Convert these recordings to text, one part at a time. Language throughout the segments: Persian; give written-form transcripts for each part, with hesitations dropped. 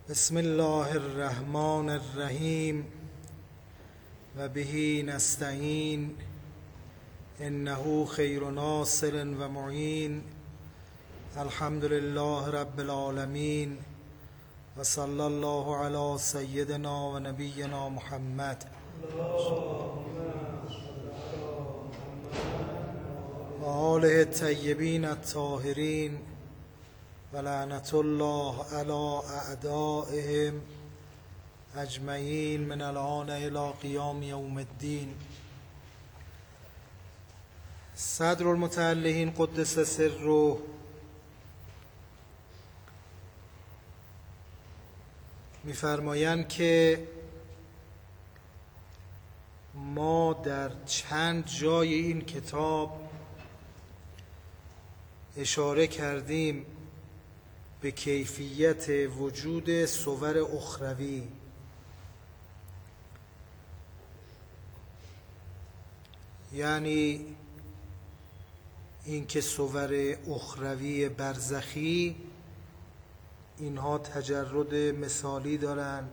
بسم الله الرحمن الرحیم و به نستعین انه خیر ناصر و معین. الحمد لله رب العالمین و صلی الله علی سیدنا و نبینا محمد و آله الطیبین الطاهرین و لعنت الله علی اعدائهم اجمعین من الآن الی قیام یوم الدین. صدر المتعلقین قدس سره می‌فرمایند که ما در چند جای این کتاب اشاره کردیم به کیفیت وجود صور اخروی، یعنی اینکه صور اخروی برزخی اینها تجرد مثالی دارن،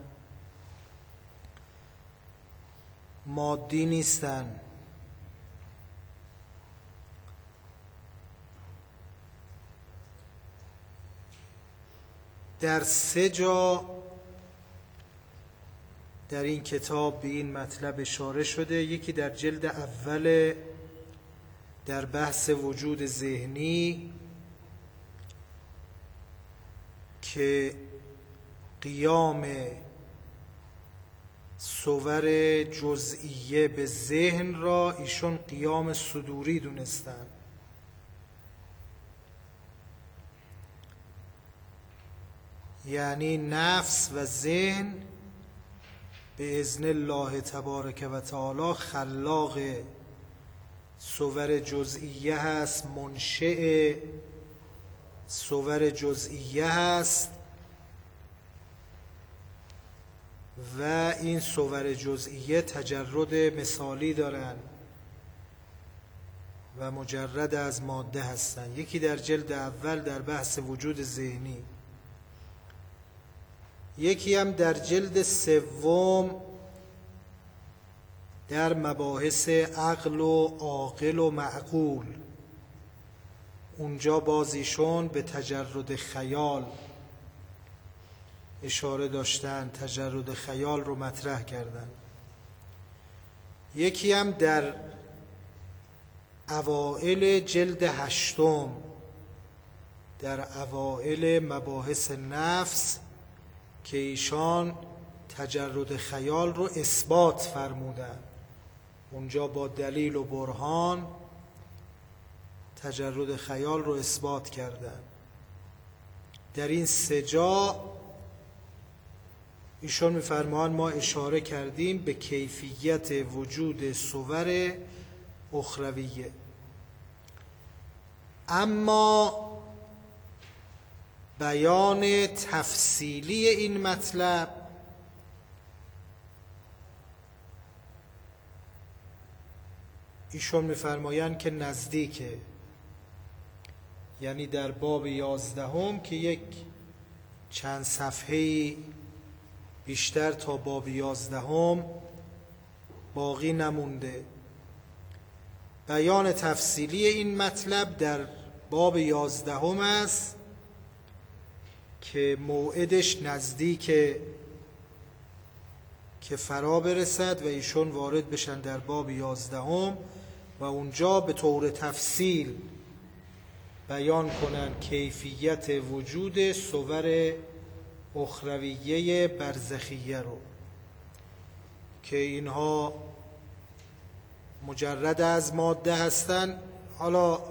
مادی نیستن. در 3 جا در این کتاب به این مطلب اشاره شده. یکی در جلد اول در بحث وجود ذهنی که قیام صور جزئیه به ذهن را ایشون قیام صدوری دونستن، یعنی نفس و ذهن به اذن الله تبارک و تعالی خلاق صور جزئیه هست، منشئ صور جزئیه هست و این صور جزئیه تجرد مثالی دارن و مجرد از ماده هستن. یکی در جلد اول در بحث وجود ذهنی، یکی هم در جلد 3 در مباحث عقل و عاقل و معقول. اونجا بازیشون به تجرد خیال اشاره داشتن، تجرد خیال رو مطرح کردن. یکی هم در اوائل جلد 8 در اوائل مباحث نفس که ایشان تجرد خیال رو اثبات فرمودن، اونجا با دلیل و برهان تجرد خیال رو اثبات کردن. در این 3 جا ایشان می‌فرمایند ما اشاره کردیم به کیفیت وجود صور اخرویه. اما بیان تفصیلی این مطلب ایشون می‌فرمایند که نزدیکه، یعنی در باب 11 که یک چند صفحه‌ای بیشتر تا باب 11 باقی نمونده. بیان تفصیلی این مطلب در باب 11 است که موعدش نزدیکه که فرا برسد و ایشون وارد بشن در باب 11 و اونجا به طور تفصیل بیان کنن کیفیت وجود صور اخرویه برزخیه رو که اینها مجرد از ماده هستن. حالا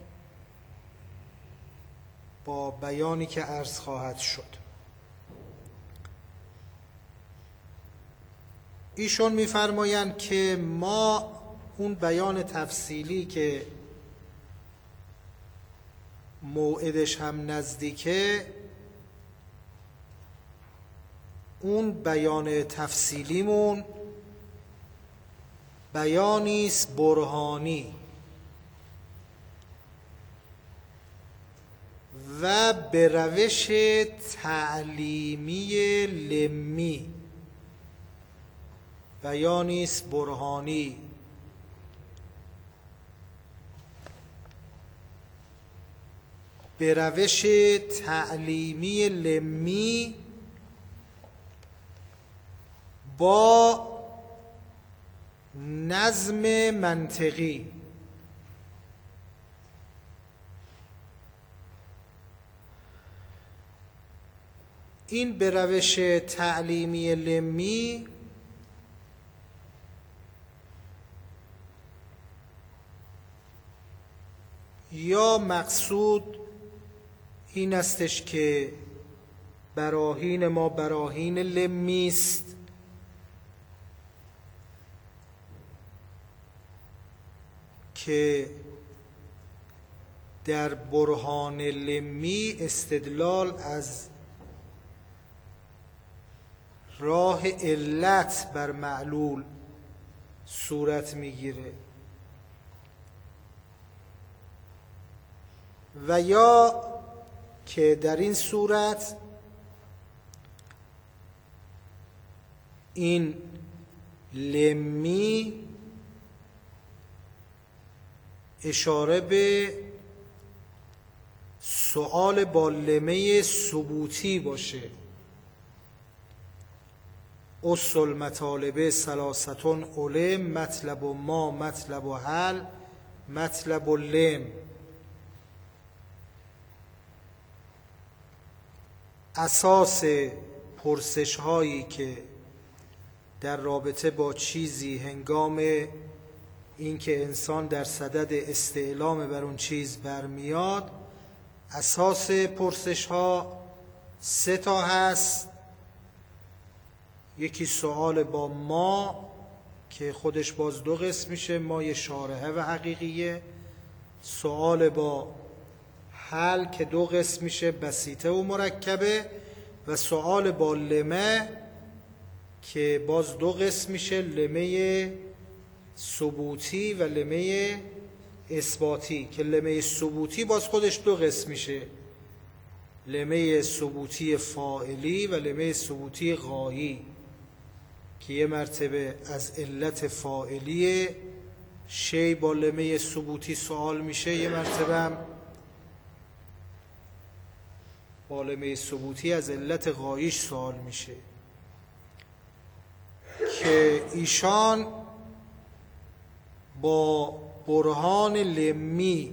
با بیانی که عرض خواهد شد، ایشون می‌فرمایند که ما اون بیان تفصیلی که موعدش هم نزدیکه، اون بیان تفصیلیمون بیانیست برهانی و به روش تعلیمی لمی و یا نیز برهانی. به روش تعلیمی لمی با نظم منطقی. این به روش تعلیمی لمی یا مقصود این استش که براهین ما براهین لمی است که در برهان لمی استدلال از راه علت بر معلول صورت میگیره و یا که در این صورت این لمی اشاره به سؤال با لمه ثبوتی باشه. اصل مطالبه ثلاثتون علم، مطلب و ما، مطلب و حل، مطلب و لم. اساس پرسش هایی که در رابطه با چیزی هنگام اینکه انسان در صدد استعلام بر اون چیز برمیاد، اساس پرسش ها 3 تا هست. یکی سؤال با ما که خودش باز 2 قسم میشه، ما شارحه و حقیقیه. سؤال با حل که 2 قسم میشه، بسیطه و مرکبه. و سؤال با لمه که باز 2 قسم میشه، لمه ثبوتی و لمه اثباتی. که لمه ثبوتی باز خودش 2 قسم میشه، لمه ثبوتی فاعلی و لمه ثبوتی غایی، که یه مرتبه از علت فاعلی شی با لمه ثبوتی سوال میشه، یه مرتبه هم با لمه ثبوتی از علت غاییش سوال میشه. که ایشان با برهان لمی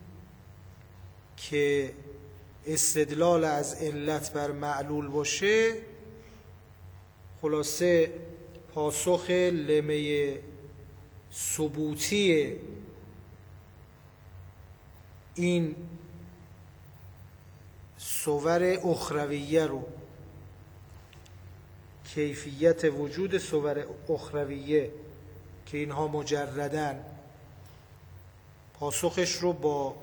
که استدلال از علت بر معلول باشه، خلاصه پاسخ لمه ثبوتی این صور اخرویه رو، کیفیت وجود صور اخرویه که اینها مجردن، پاسخش رو با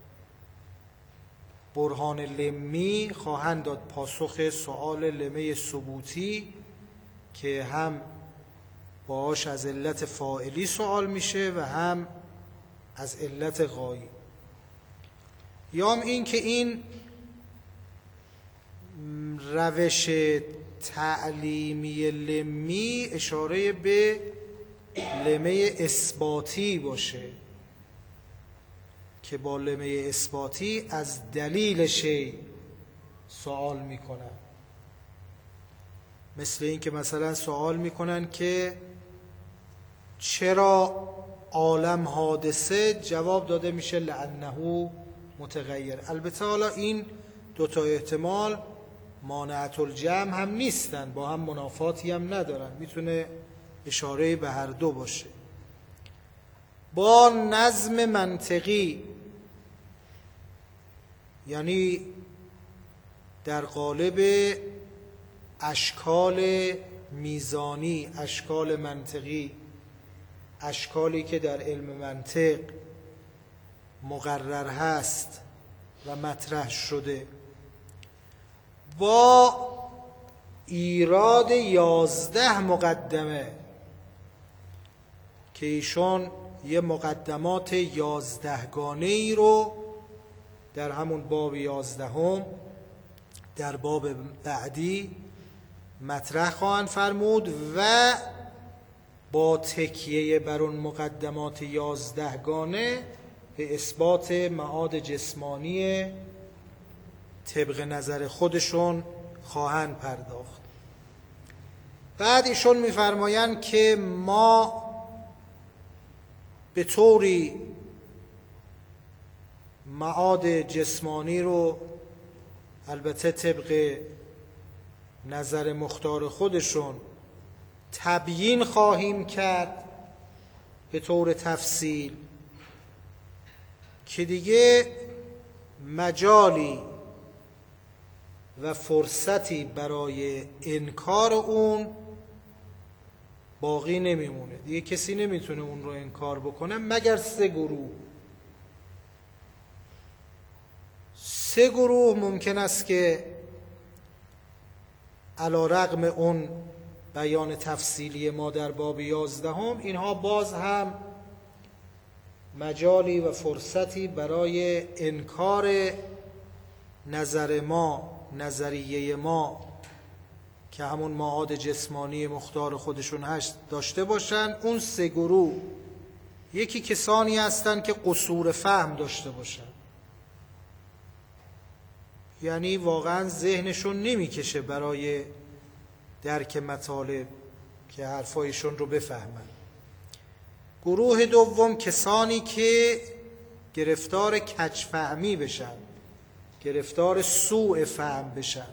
برهان لمی خواهند داد. پاسخ سؤال لمه ثبوتی که هم باهاش از علت فاعلی سوال میشه و هم از علت غایی. یا این که این روش تعلیمی لمی اشاره به لمه اثباتی باشه که با لمه اثباتی از دلیل شی سوال میکنن. مثل این که مثلا سوال میکنن که چرا عالم حادثه، جواب داده میشه لأنه متغیر. البته حالا این 2 تا احتمال مانعت الجمع هم نیستن، با هم منافاتی هم ندارن، میتونه اشاره به هر 2 باشه. با نظم منطقی، یعنی در قالب اشکال میزانی، اشکال منطقی، اشکالی که در علم منطق مقرر هست و مطرح شده، با ایراد 11 مقدمه که ایشون یه مقدمات 11 گانه ای رو در همون باب 11 در باب بعدی مطرح خواهند فرمود و با تکیه بر اون مقدمات 11گانه به اثبات معاد جسمانی طبق نظر خودشون خواهند پرداخت. بعد ایشون می‌فرمایند که ما به طوری معاد جسمانی رو البته طبق نظر مختار خودشون تبیین خواهیم کرد به طور تفصیل که دیگه مجالی و فرصتی برای انکار اون باقی نمیمونه. دیگه کسی نمیتونه اون رو انکار بکنه مگر سه گروه ممکن است که علی رغم اون بیان تفصیلی ما در باب 11 اینها باز هم مجالی و فرصتی برای انکار نظر ما، نظریه ما که همون معاد جسمانی مختار خودشون هست داشته باشن. اون سه گروه یکی کسانی هستن که قصور فهم داشته باشن، یعنی واقعا ذهنشون نمیکشه برای درک مطالب که حرفایشون رو بفهمن. گروه دوم کسانی که گرفتار کج‌فهمی بشن، گرفتار سوء فهم بشن،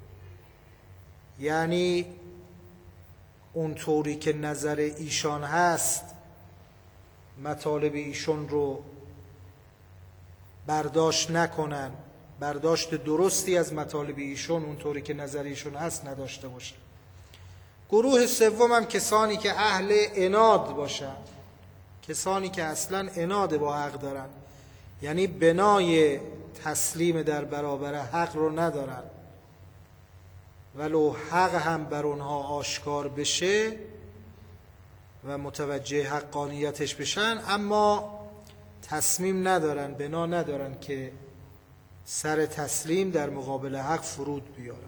یعنی اونطوری که نظر ایشان هست مطالب ایشون رو برداشت نکنن، برداشت درستی از مطالب ایشون اونطوری که نظر ایشون هست نداشته باشن. گروه سوم هم کسانی که اهل عناد باشن، کسانی که اصلا عناد با حق دارن، یعنی بنای تسلیم در برابر حق رو ندارن، ولو حق هم بر اونها آشکار بشه و متوجه حقانیتش بشن، اما تصمیم ندارن، بنا ندارن که سر تسلیم در مقابل حق فرود بیارن.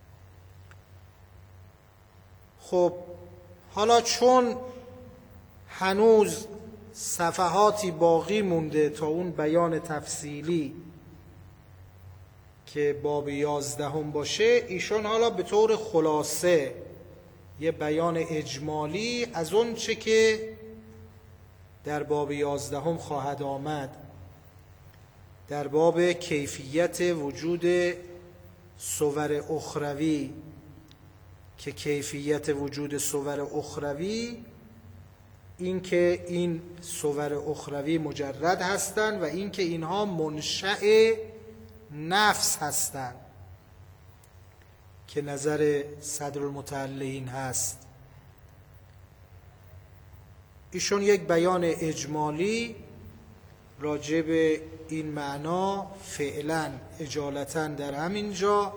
خب حالا چون هنوز صفحاتی باقی مونده تا اون بیان تفصیلی که باب 11 باشه، ایشون حالا به طور خلاصه یه بیان اجمالی از اون چه که در باب 11 خواهد آمد در باب کیفیت وجود صور اخروی، که کیفیت وجود صور اخروی این که این صور اخروی مجرد هستند و این که اینها منشأ نفس هستند که نظر صدر المتعلین هست. ایشون یک بیان اجمالی راجع به این معنا فعلا اجالتا در همین جا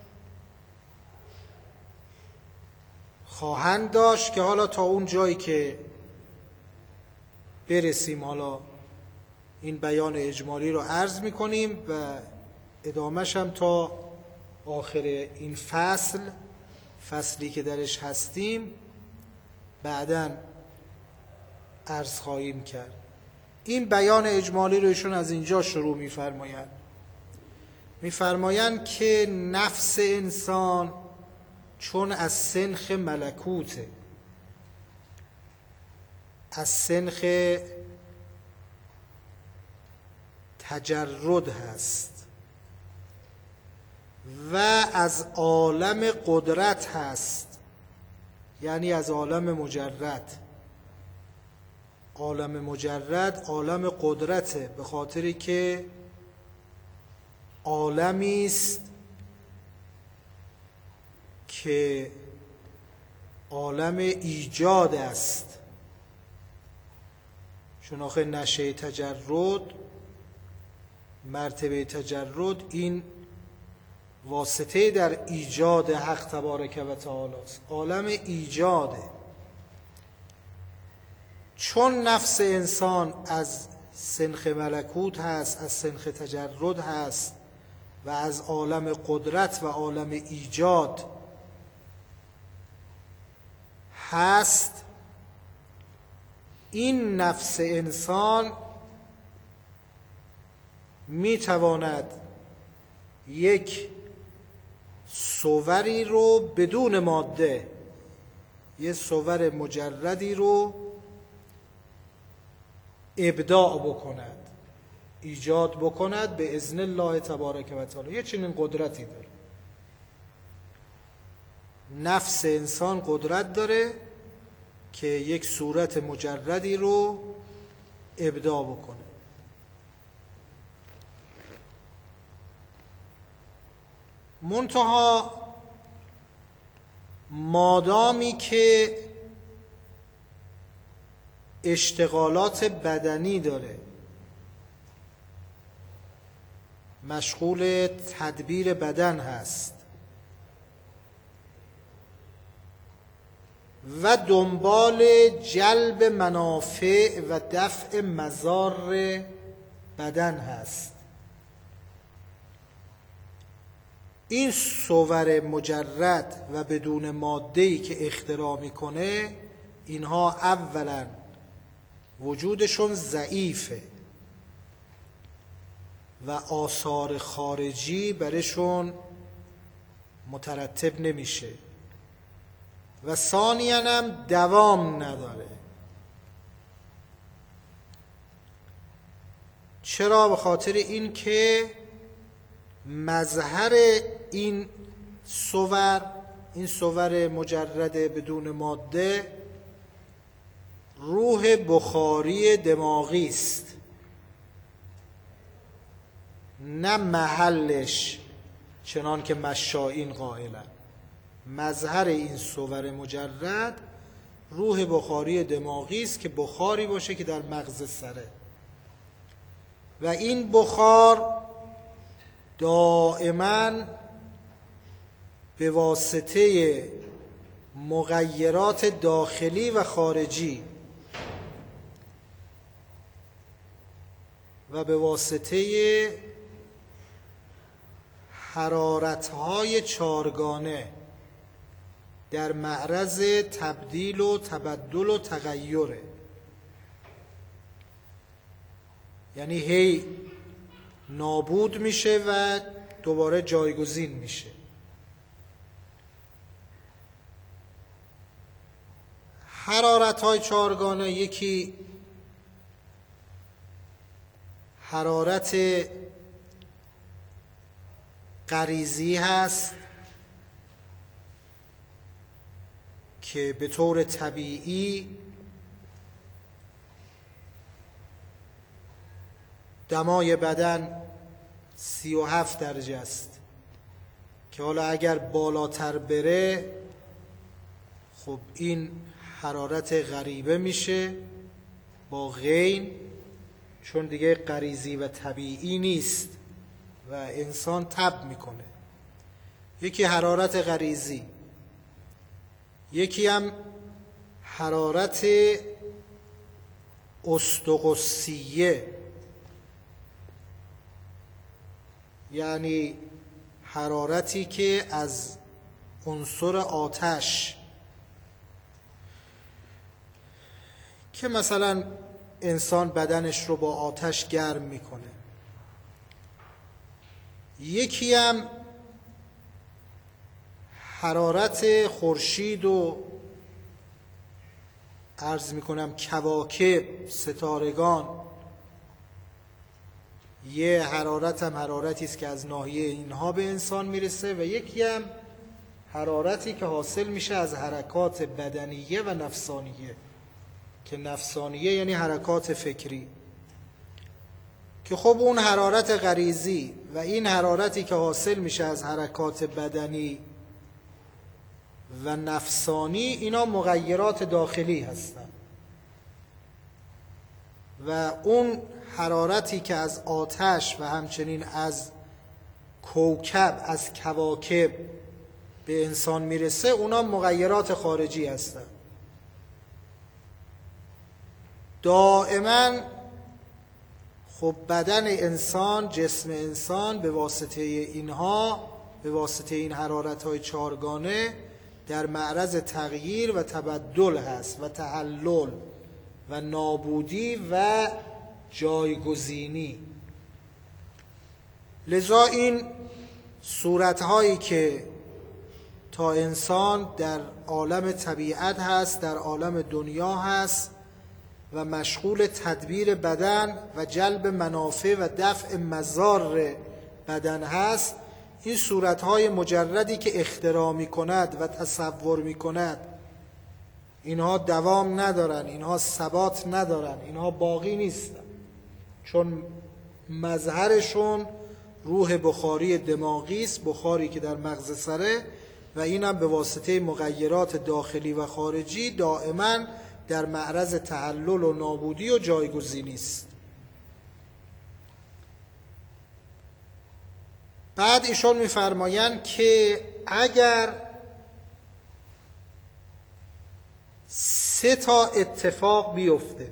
خواهند داشت که حالا تا اون جایی که برسیم حالا این بیان اجمالی رو عرض میکنیم و ادامهش هم تا آخر این فصلی که درش هستیم بعداً عرض خواهیم کرد. این بیان اجمالی رو ایشون از اینجا شروع میفرمایند که نفس انسان چون از سنخ ملکوته، از سنخ تجرد هست و از عالم قدرت هست، یعنی از عالم مجرد. عالم مجرد عالم قدرته، به خاطری که عالمی است که عالم ایجاد است. چون آخه نشه تجرد، مرتبه تجرد، این واسطه در ایجاد حق تبارک و تعالی است، عالم ایجاده. چون نفس انسان از سنخ ملکوت هست، از سنخ تجرد هست و از عالم قدرت و عالم ایجاد هست، این نفس انسان میتواند یک صوری رو بدون ماده، یک صور مجردی رو ابداع بکند، ایجاد بکند به اذن الله تبارک و تعالی. یه چنین قدرتی داره نفس انسان، قدرت داره که یک صورت مجردی رو ابداع بکنه. منتها مادامی که اشتغالات بدنی داره، مشغول تدبیر بدن هست و دنبال جلب منافع و دفع مضار بدن هست، این صور مجرد و بدون ماده‌ای که اختراع میکنه، اینها اولا وجودشون ضعیفه و آثار خارجی برشون مترتب نمیشه و ثانیاً هم دوام نداره. چرا؟ به خاطر این که مظهر این صور مجرد بدون ماده روح بخاری دماغی است، نه محلش چنان که مشائین قائلند. مظهر این صور مجرد روح بخاری دماغی است که بخاری باشه که در مغز سره و این بخار دائما به واسطه مغیرات داخلی و خارجی و به واسطه حرارت‌های چارگانه در معرض تبدیل و تبدل و تغیره. یعنی هی نابود میشه و دوباره جایگزین میشه. حرارت‌های چارگانه، یکی حرارت غریزی هست که به طور طبیعی دمای بدن 37 درجه است که حالا اگر بالاتر بره خب این حرارت غریبه میشه با غین، چون دیگه غریزی و طبیعی نیست و انسان تب میکنه. یکی حرارت غریزی، یکی هم حرارت استقصیه، یعنی حرارتی که از عنصر آتش، که مثلا انسان بدنش رو با آتش گرم میکنه. یکی هم حرارت خورشید و عرض میکنم کواکب، ستارگان. یه حرارت هم حرارتی است که از ناحیه اینها به انسان میرسه و یکی هم حرارتی که حاصل میشه از حرکات بدنیه و نفسانیه، که نفسانیه یعنی حرکات فکری، که خب اون حرارت غریزی و این حرارتی که حاصل میشه از حرکات بدنی و نفسانی، اینا مغیرات داخلی هستند و اون حرارتی که از آتش و همچنین از کوکب، از کواکب به انسان میرسه، اونا مغیرات خارجی هستند. دائما خب بدن انسان، جسم انسان به واسطه اینها، به واسطه این حرارت‌های چهارگانه در معرض تغییر و تبدل هست و تحلل و نابودی و جایگزینی. لذا این صورت‌هایی که تا انسان در عالم طبیعت هست، در عالم دنیا هست و مشغول تدبیر بدن و جلب منافع و دفع مضار بدن هست، این صورت‌های مجردی که اختراع می‌کند و تصور می‌کند، اینها دوام ندارن، اینها ثبات ندارن، اینها باقی نیستن، چون مظهرشون روح بخاری دماغی است، بخاری که در مغز سره، و اینم به واسطه مغیرات داخلی و خارجی دائما در معرض تحلل و نابودی و جایگزینی است. بعد ایشون می‌فرمایند که اگر 3 اتفاق بیفته،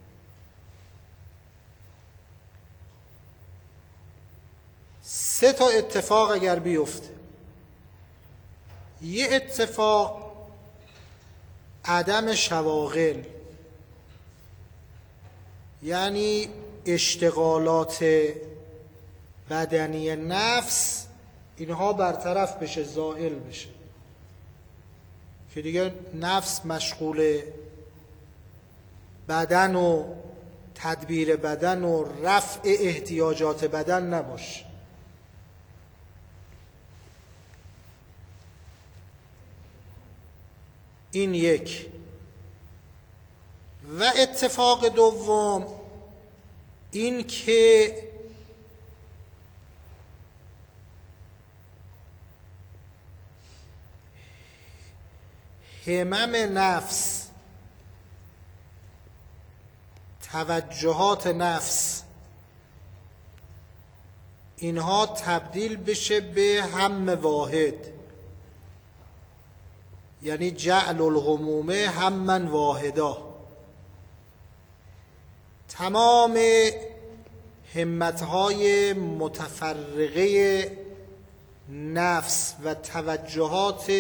سه تا اتفاق اگر بیفته، یه اتفاق عدم شواغل، یعنی اشتغالات بدنی نفس اینها برطرف بشه، زائل بشه، که دیگه نفس مشغول بدن و تدبیر بدن و رفع احتیاجات بدن نباشه. این یک. و اتفاق دوم این که همم نفس، توجهات نفس، اینها تبدیل بشه به هم واحد، یعنی جعل الهموم همًا واحدا. تمام همتهای متفرقه نفس و توجهات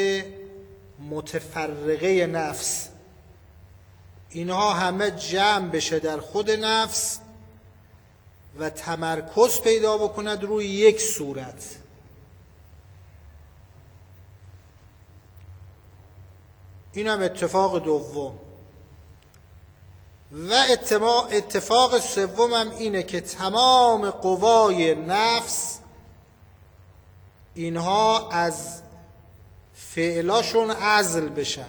متفرقه نفس، اینها همه جمع بشه در خود نفس و تمرکز پیدا بکند روی یک صورت. این هم اتفاق دوم. و اتفاق سوم هم اینه که تمام قوای نفس اینها از فعلاشون عزل بشن،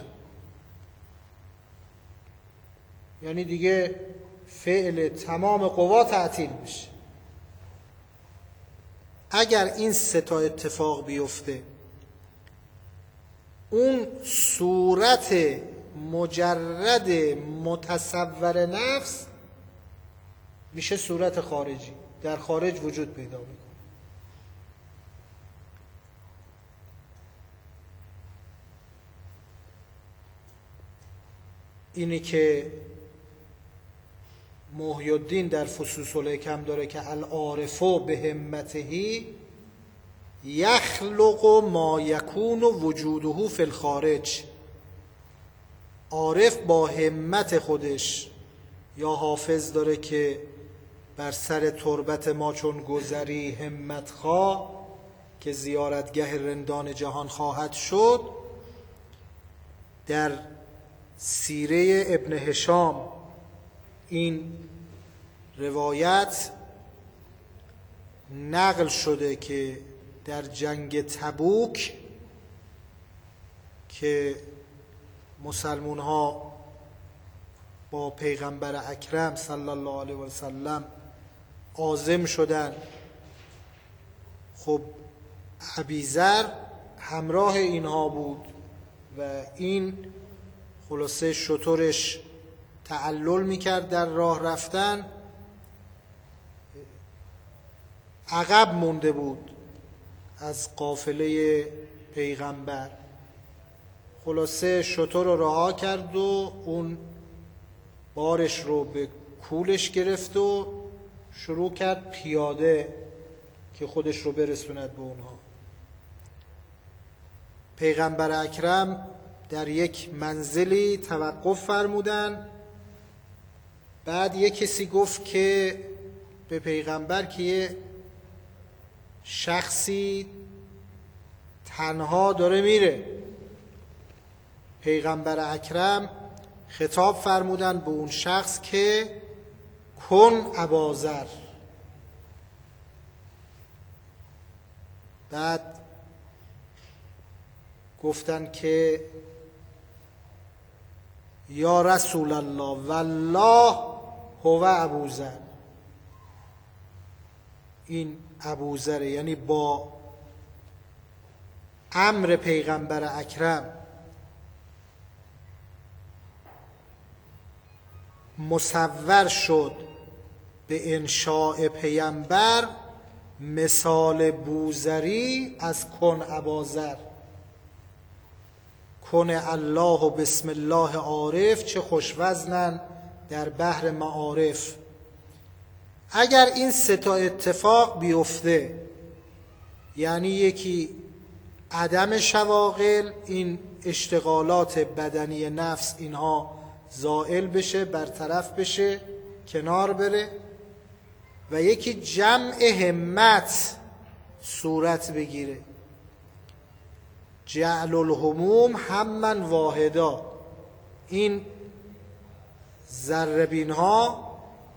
یعنی دیگه فعل تمام قوا تعطیل بشه. اگر این 3 اتفاق بیفته، اون صورت مجرد متصور نفس میشه صورت خارجی، در خارج وجود پیدا میکنه. اینی که محی الدین در فصوص الحکم داره که العارفو به همتهی یخلق ما یکون وجوده فی الخارج. عارف با همت خودش، یا حافظ داره که بر سر تربت ما چون گذری همت خواه، که زیارتگه رندان جهان خواهد شد. در سیره ابن هشام این روایت نقل شده که در جنگ تبوک که مسلمون ها با پیغمبر اکرم صلی الله علیه و سلم عازم شدن، خب ابیذر همراه اینها بود و این خلاصه شترش تعلل میکرد در راه رفتن، عقب مونده بود از قافله پیغمبر. خلاصه شتر رو رها کرد و اون بارش رو به کولش گرفت و شروع کرد پیاده که خودش رو برسوند به اونها. پیغمبر اکرم در یک منزلی توقف فرمودن. بعد یک کسی گفت که به پیغمبر که یه شخصی تنها داره میره. پیغمبر اکرم خطاب فرمودن به اون شخص که کن اباذر. بعد گفتن که یا رسول الله والله هو ابوذر. این ابوذر، یعنی با امر پیغمبر اکرم مصور شد به انشاء پیغمبر مثال بوذری از کن اباذر. کن الله و بسم الله عارف، چه خوشوزنن در بحر معارف. اگر این سه تا اتفاق بیفته، یعنی یکی عدم شواغل، این اشتغالات بدنی نفس اینها زائل بشه، برطرف بشه، کنار بره، و یکی جمع همت صورت بگیره. جعل الهموم همًا واحدا. این ذره‌بین ها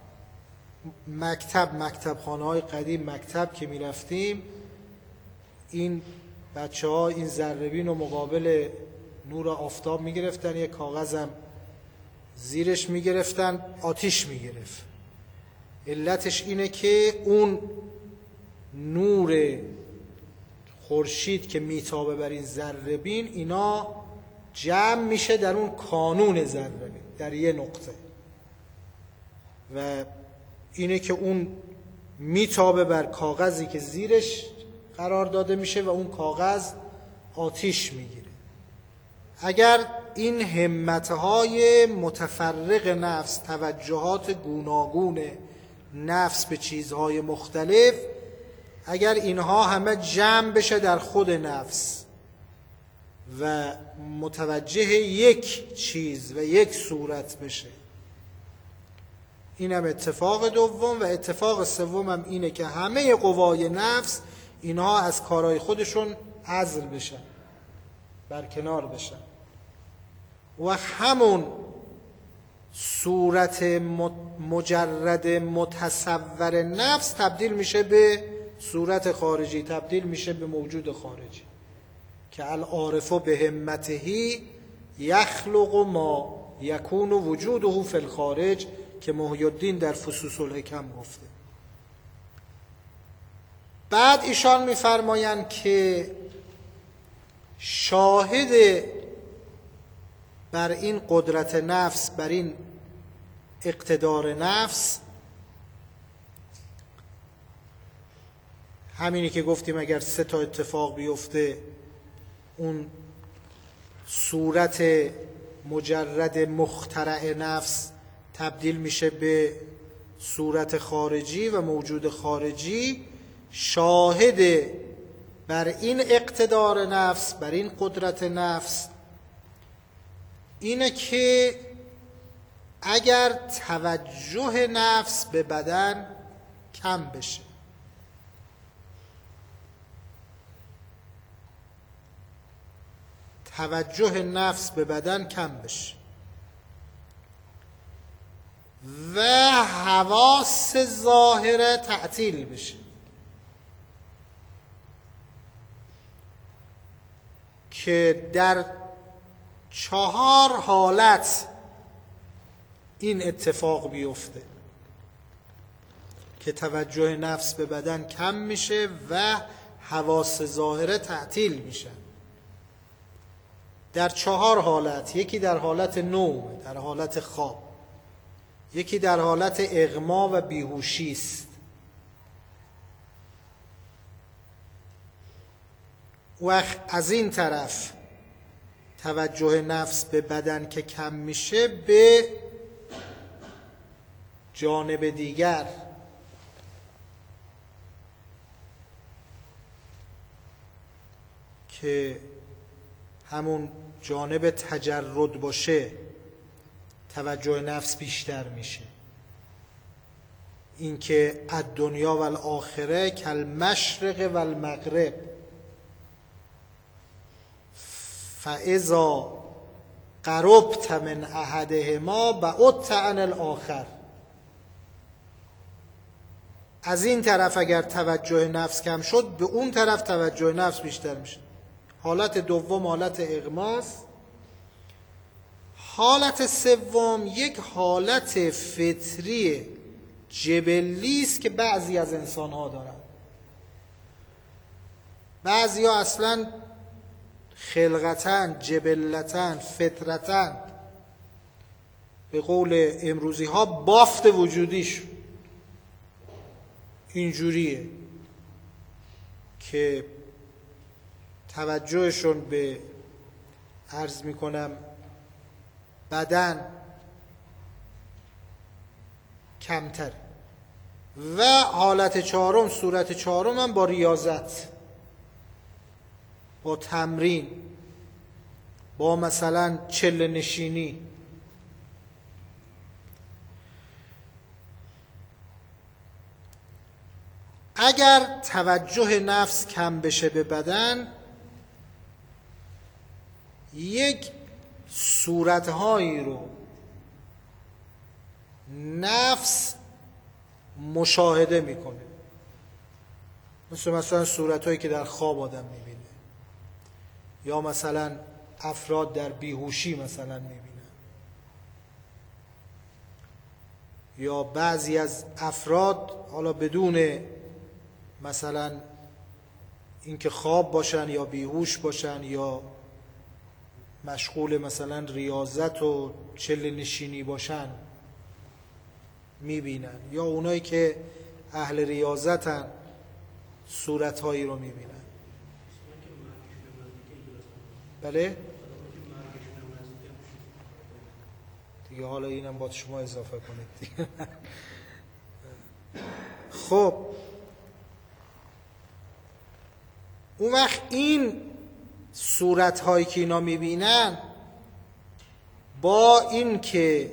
مکتب خانه‌های قدیم، مکتب که می رفتیم، این بچه ها این ذره‌بین رو مقابل نور آفتاب می گرفتن، یک کاغذم زیرش می گرفتن، آتیش می گرفت. علتش اینه که اون نور خورشید که میتابه بر این ذره‌بین، اینا جمع میشه در اون کانون ذره‌بین، در یه نقطه، و اینه که اون میتابه بر کاغذی که زیرش قرار داده میشه و اون کاغذ آتیش میگیره. اگر این همتهای متفرق نفس، توجهات گوناگون نفس به چیزهای مختلف، اگر اینها همه جمع بشه در خود نفس و متوجه یک چیز و یک صورت بشه، این هم اتفاق دوم. و اتفاق سوم هم اینه که همه قوای نفس اینها از کارهای خودشون عزل بشن، برکنار بشن، و همون صورت مجرد متصور نفس تبدیل میشه به صورت خارجی، تبدیل میشه به موجود خارجی که العارف به همته یخلق ما یکون وجوده فی الخارج، که محی الدین در فصوص الحکم گفته. بعد ایشان میفرمایند که شاهد بر این قدرت نفس، بر این اقتدار نفس، همینی که گفتیم اگر سه تا اتفاق بیفته، اون صورت مجرد مخترع نفس تبدیل میشه به صورت خارجی و موجود خارجی. شاهد بر این اقتدار نفس، بر این قدرت نفس، اینه که اگر توجه نفس به بدن کم بشه، توجه نفس به بدن کم بشه و حواس ظاهره تعطیل بشه، که در 4 حالت این اتفاق بیفته که توجه نفس به بدن کم میشه و حواس ظاهره تعطیل میشن. در 4 حالت، یکی در حالت نوم، در حالت خواب، یکی در حالت اغما و بیهوشی است، و از این طرف توجه نفس به بدن که کم میشه، به جانب دیگر که همون جانب تجرد باشه توجه نفس بیشتر میشه. اینکه الدنیا و الاخره کالمشرق و المغرب فاذا قربت من احدهما بعدت عن الاخر. از این طرف اگر توجه نفس کم شد به اون طرف توجه نفس بیشتر میشه. حالت دوم حالت اغماس. حالت سوم یک حالت فطری جبلی است که بعضی از انسان ها دارن. بعضی ها اصلا خلقتاً، جبلتاً، فطرتاً، به قول امروزی ها بافت وجودیش اینجوریه که توجهشون به عرض میکنم بدن کمتر. و حالت چهارم، صورت چهارم هم با ریاضت، با تمرین، با مثلا چله نشینی. اگر توجه نفس کم بشه به بدن، یک صورتهایی رو نفس مشاهده میکنه، مثلا صورتهایی که در خواب آدم میبینه، یا مثلا افراد در بیهوشی مثلا میبینن، یا بعضی از افراد حالا بدون مثلا اینکه خواب باشن یا بیهوش باشن یا مشغول مثلا ریاضت و چله نشینی باشن میبینن، یا اونایی که اهل ریاضتن صورتهایی رو میبینن. بله دیگه، حالا اینم باید شما اضافه کنید دیگه. خب اون وقت این صورتهایی که اینا میبینن با این که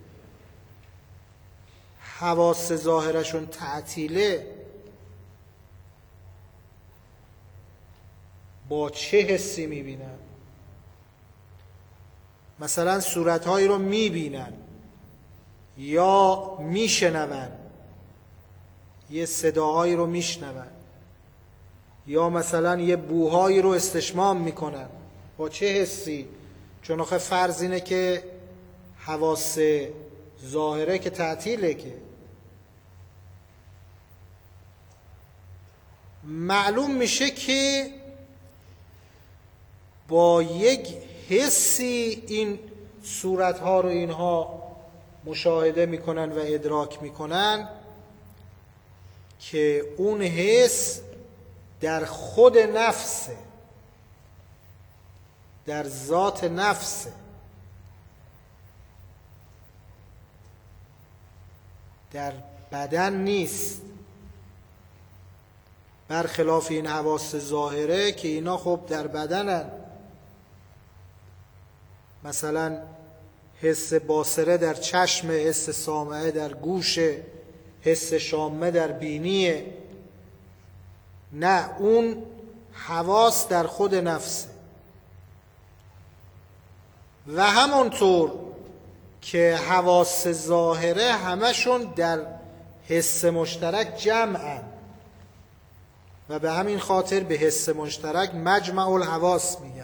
حواس ظاهرشون تعطیله، با چه حسی میبینن؟ مثلا صورتهایی رو میبینن یا میشنون، یه صداهایی رو میشنون، یا مثلا یه بوهایی رو استشمام میکنن. با چه حسی؟ چون آخه فرض اینه که حواس ظاهره که تعطیله، که معلوم میشه که با یک حسی این صورتها رو اینها مشاهده میکنن و ادراک میکنن که اون حس در خود نفسه، در ذات نفسه، در بدن نیست. برخلاف این حواس ظاهره که اینا خب در بدنن، مثلا حس باصره در چشم، حس سامعه در گوش، حس شامه در بینیه. نه، اون حواس در خود نفسه. و همونطور که حواس ظاهره همشون در حس مشترک جمعن و به همین خاطر به حس مشترک مجمع الحواس میگن.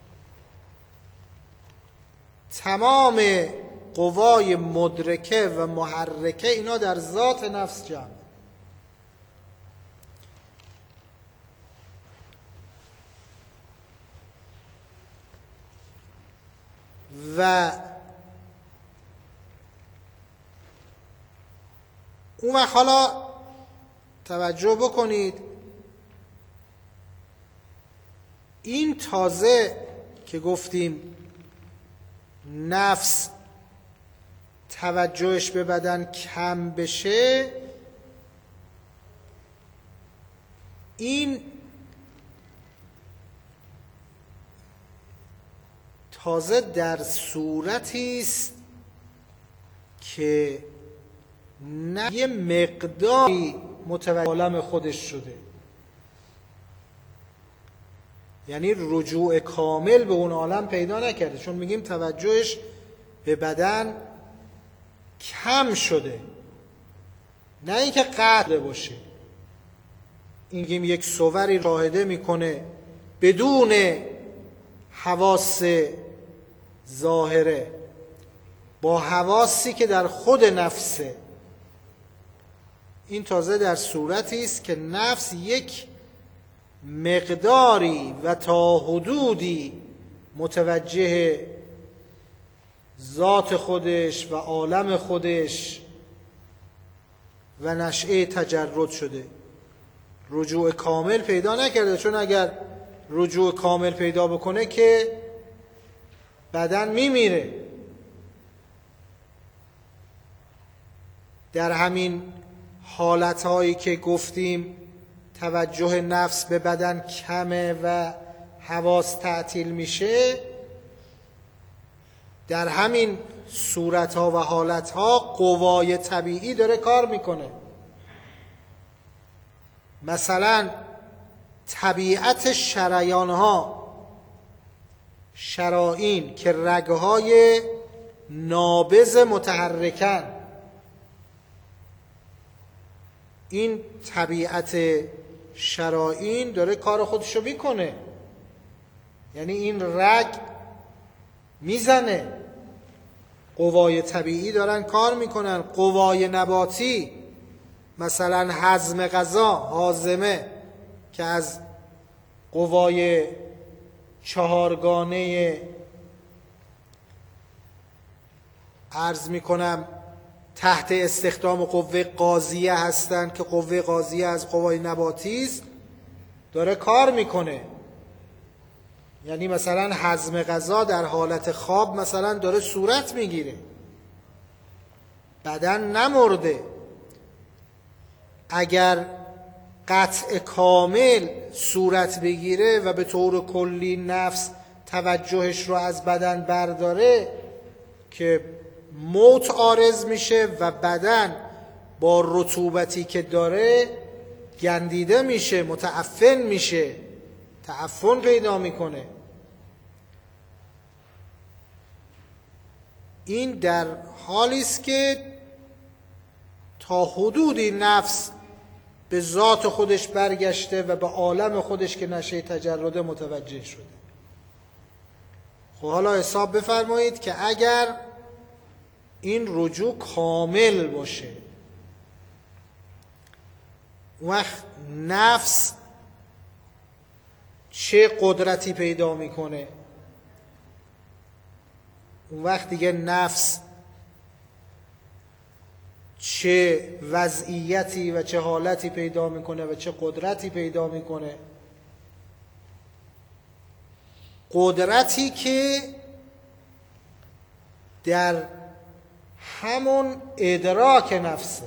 تمام قوای مدرکه و محرکه اینا در ذات نفس جمع. و اون وقت حالا توجه بکنید، این تازه که گفتیم نفس توجهش به بدن کم بشه، این تازه در صورتی است که نه یه مقداری متوجه عالم خودش شده، یعنی رجوع کامل به اون عالم پیدا نکرده، چون میگیم توجهش به بدن کم شده، نه اینکه قطع باشه. میگیم یک صوری مشاهده میکنه بدون حواس ظاهره، با حواسی که در خود نفسه. این تازه در صورتی است که نفس یک مقداری و تا حدودی متوجه ذات خودش و عالم خودش و نشأه تجرد شده، رجوع کامل پیدا نکرده. چون اگر رجوع کامل پیدا بکنه که بدن میمیره. در همین حالتهایی که گفتیم توجه نفس به بدن کمه و حواس تعطیل میشه، در همین صورتها و حالتها قوای طبیعی داره کار میکنه. مثلا طبیعت شریانها، شرائین که رگهای نابض متحرکن، این طبیعت شرائین داره کار خودشو میکنه، یعنی این رگ میزنه، قوای طبیعی دارن کار میکنن. قوای نباتی مثلا هضم غذا، هاضمه، که از قوای چهارگانه عرض میکنم تحت استخدام قوه قاضیه هستن، که قوه قاضیه از قوای نباتی است، داره کار میکنه. یعنی مثلا هضم غذا در حالت خواب مثلا داره صورت میگیره، بدن نمرده. اگر قطع کامل صورت بگیره و به طور کلی نفس توجهش رو از بدن برداره، که موت عارض میشه و بدن با رطوبتی که داره گندیده میشه، متعفن میشه، تعفن پیدا میکنه. این در حالی است که تا حدودی نفس به ذات خودش برگشته و به عالم خودش که نشأه تجرد متوجه شده. خب حالا حساب بفرمایید که اگر این رجوع کامل باشه، وقت نفس چه قدرتی پیدا میکنه؟ اون وقت دیگه نفس چه وضعیتی و چه حالتی پیدا میکنه و چه قدرتی پیدا میکنه؟ قدرتی که در همون ادراک نفسه،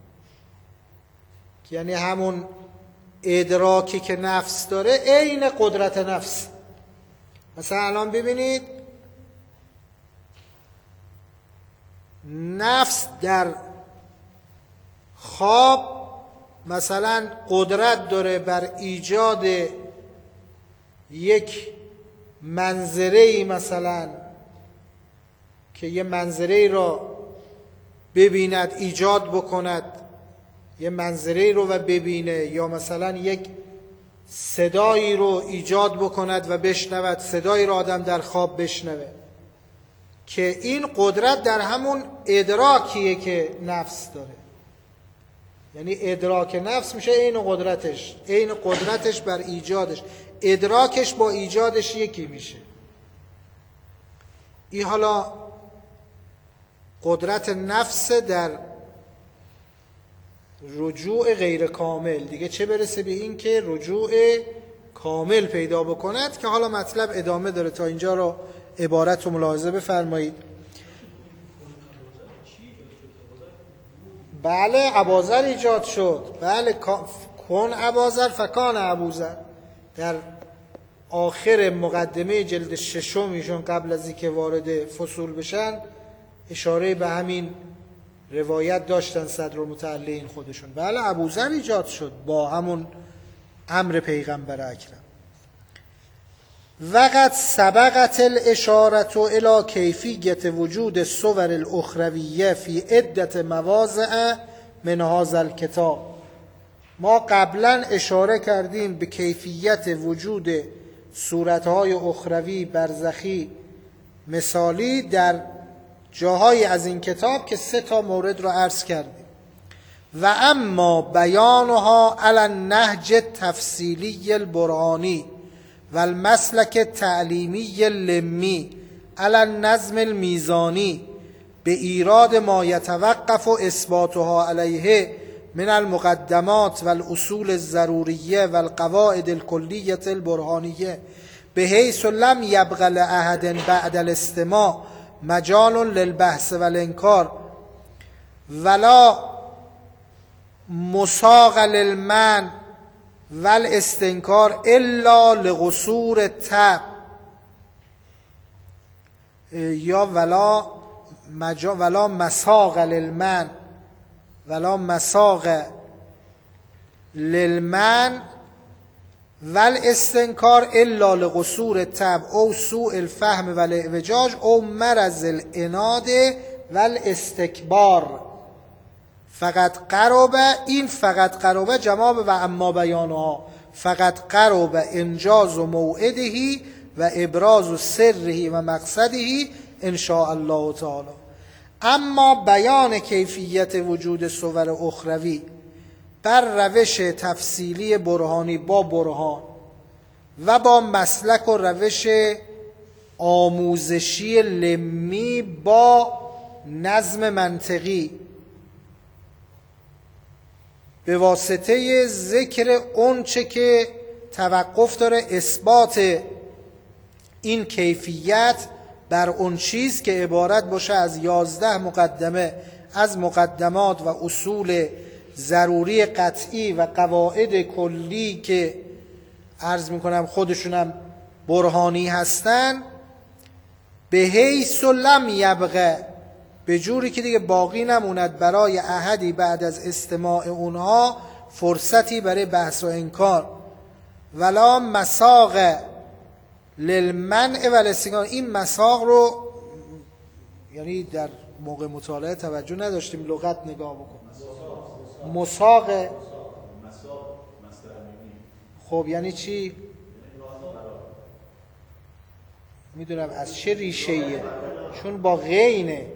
یعنی همون ادراکی که نفس داره عین قدرت نفس. مثلا الان ببینید نفس در خواب مثلا قدرت داره بر ایجاد یک منظره‌ای، مثلا که یه منظره‌ای را ببیند، ایجاد بکند، یه منظره‌ای رو و ببینه، یا مثلا یک صدایی رو ایجاد بکند و بشنود، صدایی رو آدم در خواب بشنوه، که این قدرت در همون ادراکیه که نفس داره. یعنی ادراک نفس میشه عین قدرتش، عین قدرتش بر ایجادش، ادراکش با ایجادش یکی میشه. این حالا قدرت نفس در رجوع غیر کامل، دیگه چه برسه به این که رجوع کامل پیدا بکند، که حالا مطلب ادامه داره. تا اینجا رو عبارت رو ملاحظه بفرمایید. بله، ابازر ایجاد شد. بله، کن ابازر فکان ابوزر. در آخر مقدمه جلد 6 ایشون قبل از اینکه وارد فصول بشن اشاره به همین روایت داشتن صدرالمتعلقین خودشون. بله ابوذر ایجاد شد با همون امر پیغمبر اکرم. وقد سبقت الاشاره الى کیفیت وجود الصور الاخرویه فی عدة مواضع من هذا الکتاب. ما قبلا اشاره کردیم به کیفیت وجود صورتهای اخروی برزخی مثالی در جاهای از این کتاب که 3 مورد رو عرض کردیم. و اما بیانها علی النهج التفصیلی البرهانی و المسلک تعلیمی لمی علی النظم المیزانی به ایراد ما یتوقف اثباتها علیه من المقدمات و الاصول الضروریه و القواعد الکلیه البرهانیه به حیث لم یبق لأحد بعد الاستماع مجال للبحث و الانکار ولا مساغ للمنع و الاستنکار الا لقصور الطبع یا ولا مساغ للمنع ولا مساغ للمنع و الاستنکار الا لقصور الطبع او سوء الفهم و الاعوجاج او مرض العناد و الاستکبار. فقط قرب، این فقط قرب جواب و اما بیانها فقط قرب انجاز موعده و ابراز سره و مقصده ان شاء الله تعالی. اما بیان کیفیت وجود صور اخروی بر روش تفصیلی برهانی با برهان و با مسلک و روش آموزشی لمی با نظم منطقی به واسطه ذکر اونچه که توقف داره اثبات این کیفیت بر اون چیز که عبارت باشه از 11 مقدمه از مقدمات و اصول ضروری قطعی و قواعد کلی که عرض میکنم خودشونم برهانی هستن، به حیث لم یبقه، به جوری که دیگه باقی نموند برای احدی بعد از استماع اونها فرصتی برای بحث و انکار ولا مساغ للمنع و الاستنکار. این مساغ رو یعنی در موقع مطالعه توجه نداشتیم، لغت نگاه بکن. مساغ خب یعنی چی؟ میدونم از چه ریشه‌ایه، چون با غینه.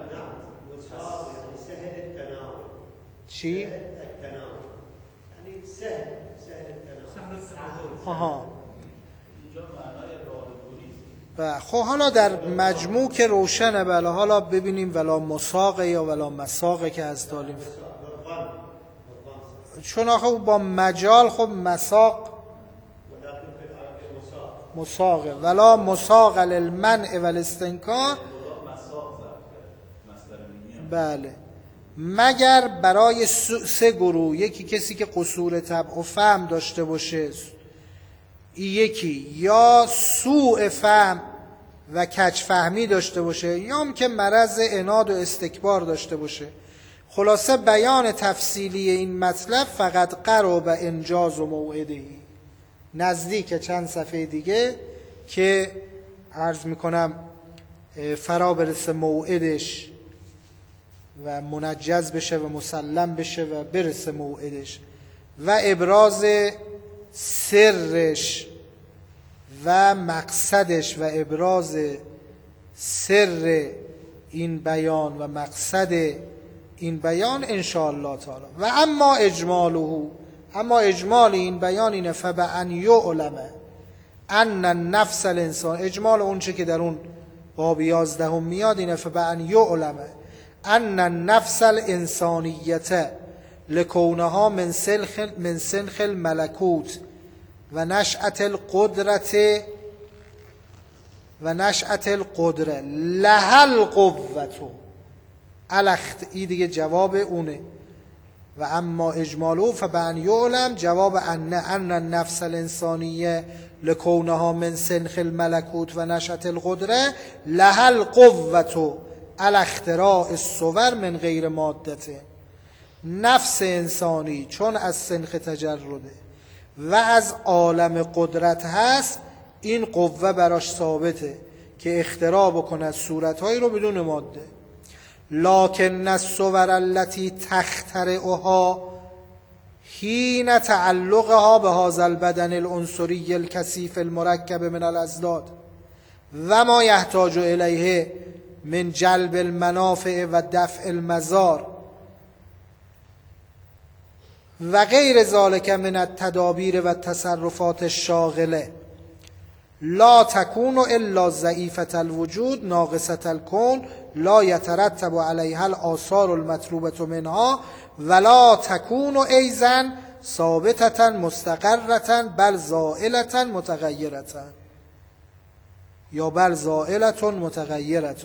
چی؟ آها. خب حالا در مجموع که روشنه. بله حالا ببینیم ولا مساقه یا ولا مساقه که از تعلیم، چون آخه با مجال خب مساق مساقه ولا مساق للمنع و الاستنکار. بله مگر برای 3 گروه، یکی کسی که قصور طبع و فهم داشته باشه، یکی یا سوء فهم و کج فهمی داشته باشه، یا هم که مرض عناد و استکبار داشته باشه. خلاصه بیان تفصیلی این مطلب فقط قرب انجاز و موعدهی، نزدیک چند صفحه دیگه که عرض میکنم فرا برسه موعدش و منجز بشه و مسلم بشه و برسه موعدش و ابراز سرش و مقصدش و ابراز سر این بیان و مقصد این بیان ان شاء الله تعالی. و اما اجماله، اما اجمال این بیان اینه فبأن یعلم ان النفس الانسان، اجمال اون چه که در اون باب 11 میاد اینه فبأن یعلم ان النفس الانسانیه لکونها من سنخ الملکوت و نشأت القدرت و نشأت القدره لها القوة این دیگه جواب اونه. و اما اجماله فبأن یعلم جواب ان النفس الانسانیه لکونها من سنخ الملکوت و نشأة القدره لها القوة علی اختراع الصور من غیر مادته. نفس انسانی چون از سنخ تجرده و از عالم قدرت هست، این قوه براش ثابته که اختراع بکند صورتهایی رو بدون ماده. لکن الصور التي تخترعها حین تعلقها به هذا البدن العنصری الکثیف المرکب من الازداد و ما یحتاج الیه من جلب المنافع و دفع المضار و غیر ذلك من التدابیر و التصرفات الشاغله لا تكون الا ضعیفة الوجود ناقصة الكون لا يترتب عليها الآثار المطلوبة منها ولا تكون ايضا ثابتة مستقرة بل زائلة متغیرة یا بل زائلة متغیرة.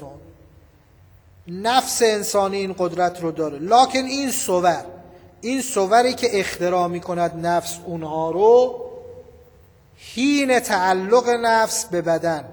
نفس انسانی این قدرت رو داره، لکن این صوری که اختراع می کند نفس اونها رو حین تعلق نفس به بدن،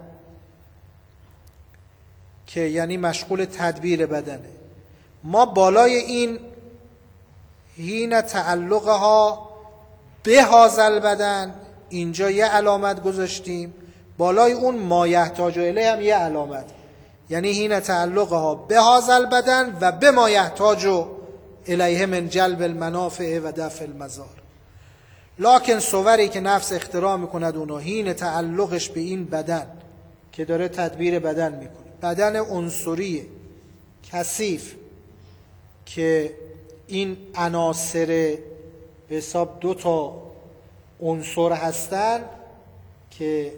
که یعنی مشغول تدبیر بدنه، ما بالای این حین تعلقها به هذا البدن اینجا یه علامت گذاشتیم، بالای اون ما یحتاج الیه هم یه علامت، یعنی حین تعلقها به هذا البدن و به ما یحتاج الیه من جلب المنافع و دفع المضار. لکن صوری که نفس اختراع میکند اونو حین تعلقش به این بدن که داره تدبیر بدن میکنه، بدن عنصری کثیف که این عناصر به حساب 2 عنصر هستن که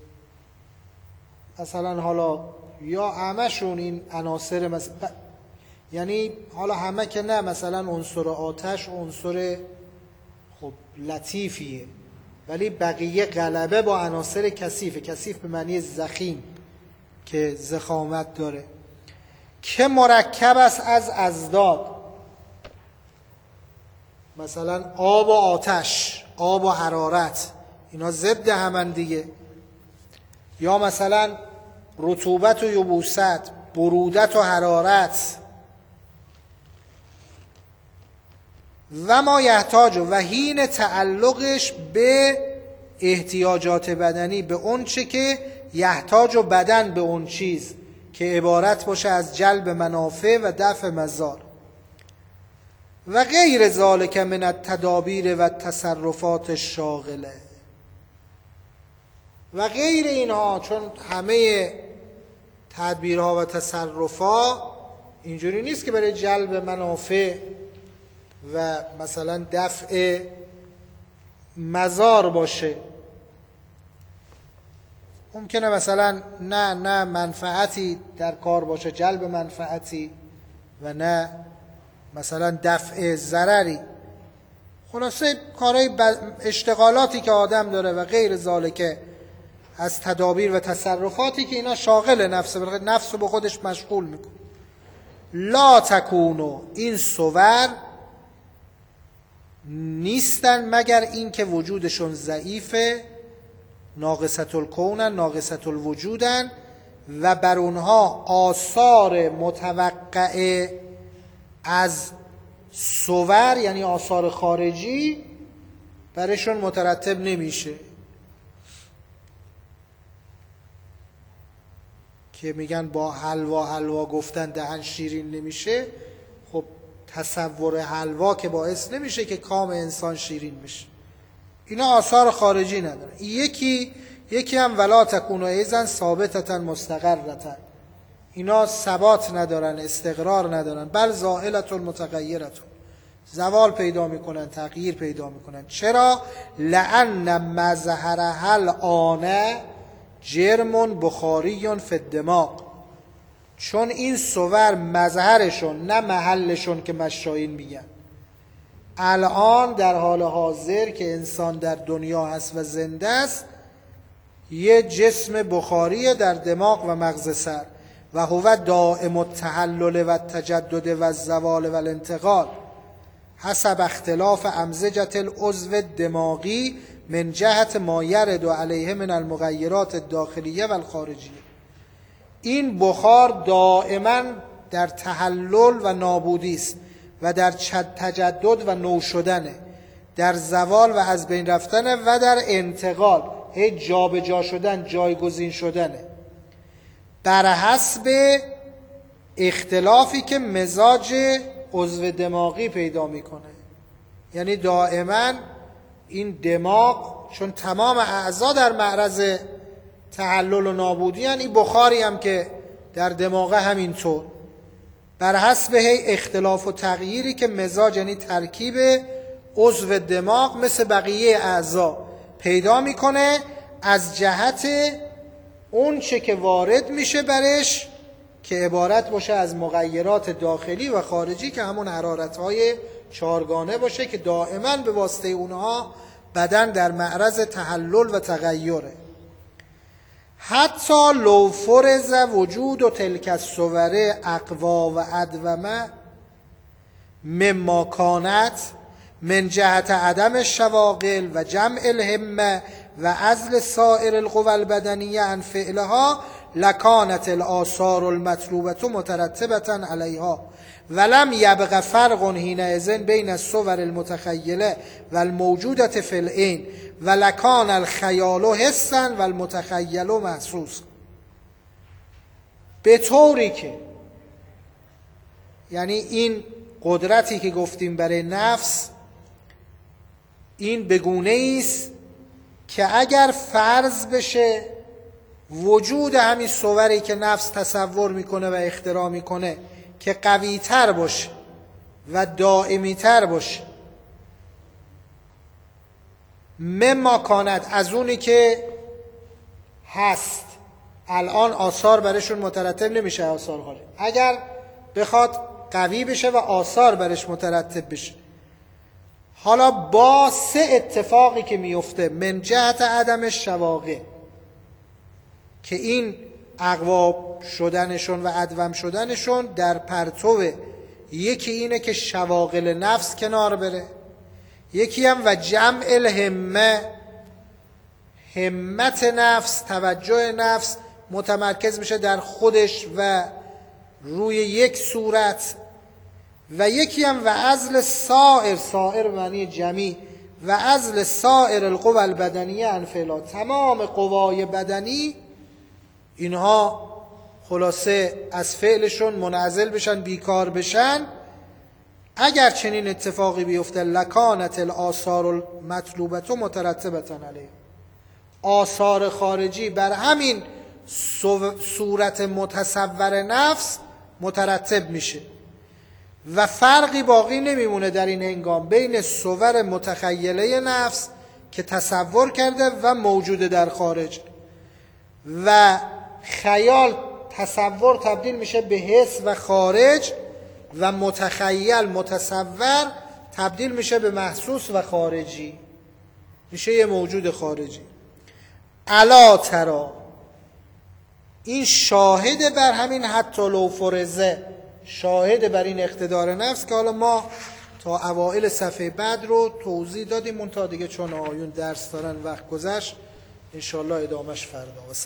مثلا حالا یا همشون این عناصر مثلا، یعنی حالا همه که نه، مثلا عنصر آتش عنصر خب لطیفیه، ولی بقیه غلبه با عناصر کثیفه، کثیف به معنی ضخیم که ضخامت داره، که مرکب است از ازداد، مثلا آب و آتش، آب و حرارت، اینا ضد همن دیگه، یا مثلا رطوبت و یبوست، برودت و حرارت. و ما یحتاج و حین تعلقش به احتیاجات بدنی، به اون چه که یحتاج بدن به اون چیز که عبارت باشه از جلب منافع و دفع مضار و غیر ذالک من التدابیر و تصرفات الشاغله و غیر اینها، چون همه تدبیرها و تصرفات اینجوری نیست که برای جلب منافع و مثلا دفع مضار باشه. ممکنه مثلا نه منفعتی در کار باشه، جلب منفعتی، و نه مثلا دفع ضرری. خلاصه کارهای اشتغالاتی که آدم داره و غیر ذالک از تدابیر و تصرفاتی که اینا شاغل نفس رو به خودش مشغول میکنه. لا تکونو، این صور نیستن مگر این که وجودشون ضعیفه، ناقصة الکونن، ناقصة الوجودن، و بر اونها آثار متوقع از صور یعنی آثار خارجی برشون مترتب نمیشه، که میگن با حلوا گفتن دهن شیرین نمیشه. خب تصور حلوا که باعث نمیشه که کام انسان شیرین بشه، اینا آثار خارجی نداره. یکی هم ولا تکون ایزن ثابتتا مستقرتا، اینا ثبات ندارن، استقرار ندارن، بل زائلت متغیرتون، زوال پیدا میکنن، تغییر پیدا میکنن. چرا؟ لأن مظهرها الآن جرم بخاری فی الدماغ، چون این صور مظهرشون نه محلشون که مشایین میگن، الان در حال حاضر که انسان در دنیا هست و زنده است، یه جسم بخاری در دماغ و مغز سر، و هو دائم التحلل و التجدد و الزوال و الانتقال، حسب اختلاف امزجة العضو الدماغی من جهت ما یرد علیه من المغیرات الداخلیه و الخارجیه. این بخار دائما در تحلل و نابودی است و در تجدد و نو شدنه، در زوال و از بین رفتنه و در انتقال، جابجا شدن، جایگزین شدنه، بر حسب اختلافی که مزاج عضو دماغی پیدا میکنه. یعنی دائما این دماغ، چون تمام اعضا در معرض تحلل و نابودی هن، این بخاری هم که در دماغ همینطور، بر حسب اختلاف و تغییری که مزاج یعنی ترکیب عضو دماغ مثل بقیه اعضا پیدا میکنه، از جهت اون چه که وارد میشه برش که عبارت باشه از مغیرات داخلی و خارجی که همون حرارت‌های چارگانه باشه که دائما به واسطه اونها بدن در معرض تحلل و تغییره. حتی لو فرض وجود و تلک الصور اقوا و ادومه مما کانت من جهت عدم الشواغل و جمع الهمه و عزل سائر القوى البدنیه عن فعلها لکانت الآثار المطلوبة مترتبة علیها ولم یبق فرق حینئذ بین الصور المتخیله و الموجودة فی العین و لکان الخیال حسا و المتخیل محسوس. به طوری که یعنی این قدرتی که گفتیم برای نفس، این بگونه است که اگر فرض بشه وجود همین صوری که نفس تصور میکنه و اختراع میکنه که قوی تر باشه و دائمی تر باشه، مما کانت، از اونی که هست الان آثار برشون مترتب نمیشه، آثار حاله، اگر بخواد قوی بشه و آثار برش مترتب بشه، حالا با سه اتفاقی که میفته من جهت عدم شواغل، که این اقوا شدنشون و ادوم شدنشون در پرتو یکی اینه که شواغل نفس کنار بره، یکی هم و جمع الهمه، همت نفس، توجه نفس متمرکز میشه در خودش و روی یک صورت، و یکی هم و عزل سائر معنی جمعی و عزل سائر القوى البدنیه عن فعلها، تمام قوای بدنی اینها خلاصه از فعلشون منعزل بشن، بیکار بشن. اگر چنین اتفاقی بیفته لکانت الآثار المطلوبة مترتبة علیه، آثار خارجی بر همین صورت متصور نفس مترتب میشه و فرقی باقی نمیمونه در این هنگام بین صور متخیله نفس که تصور کرده و موجود در خارج، و خیال تصور تبدیل میشه به حس و خارج، و متخیل متصور تبدیل میشه به محسوس و خارجی، میشه یه موجود خارجی. الا ترا، این شاهد بر همین حتی لو فرضه، شاهد بر این اقتدار نفس که حالا ما تا اوائل صفحه بعد رو توضیح دادیم، اون تا دیگه چون آیون درس دارن وقت گذشت، انشالله ادامش فردا.